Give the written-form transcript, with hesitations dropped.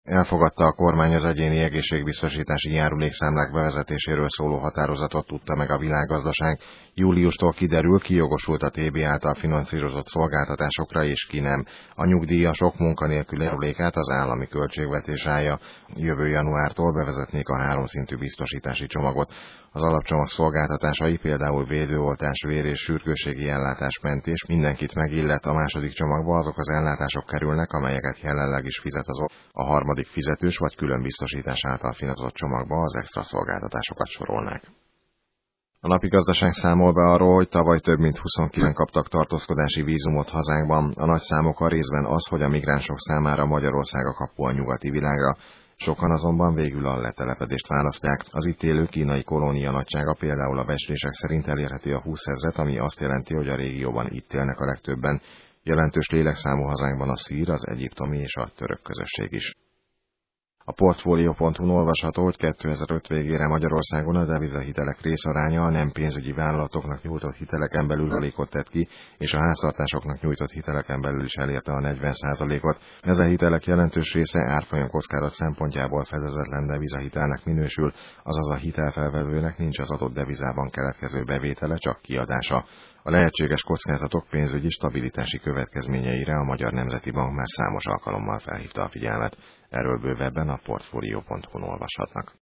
Elfogadta a kormány az egyéni egészségbiztosítási járulékszámlák bevezetéséről szóló határozatot, tudta meg a Világgazdaság. Júliustól kiderül, ki jogosult a TB által finanszírozott szolgáltatásokra és ki nem. A nyugdíjasok munkanélküli járulékát az állami költségvetés állja. Jövő januártól bevezetnék a háromszintű biztosítási csomagot. Az alapcsomag szolgáltatásai, például védőoltás, vér- és sürgősségi ellátásmentés mindenkit megillet. A második csomagba azok az ellátások kerülnek, amelyeket jelenleg is fizet az a harmadik fizetős vagy külön biztosítás által finanszírozott csomagba az extra szolgáltatásokat sorolnák. A Napi Gazdaság számol be arról, hogy tavaly több mint 29 kaptak tartózkodási vízumot hazánkban. A nagy számok a részben az, hogy a migránsok számára Magyarország a kapu a nyugati világra. Sokan azonban végül a letelepedést választják. Az itt élő kínai kolónia nagysága például a becslések szerint elérheti a 20 000-et, ami azt jelenti, hogy a régióban itt élnek a legtöbben. Jelentős lélekszámú hazánkban a szír, az egyiptomi és a török közösség is. A Portfolio.hu-n olvasható, hogy 2005 végére Magyarországon a devizahitelek részaránya a nem pénzügyi vállalatoknak nyújtott hiteleken belül alékot tett ki, és a háztartásoknak nyújtott hiteleken belül is elérte a 40%-ot. Ezen hitelek jelentős része árfolyam kockázat szempontjából fedezetlen devizahitelnek minősül, azaz a hitelfelvevőnek nincs az adott devizában keletkező bevétele, csak kiadása. A lehetséges kockázatok pénzügyi stabilitási következményeire a Magyar Nemzeti Bank már számos alkalommal felhívta a figyelmet. Erről bővebben a Portfolio.hu-n olvashatnak.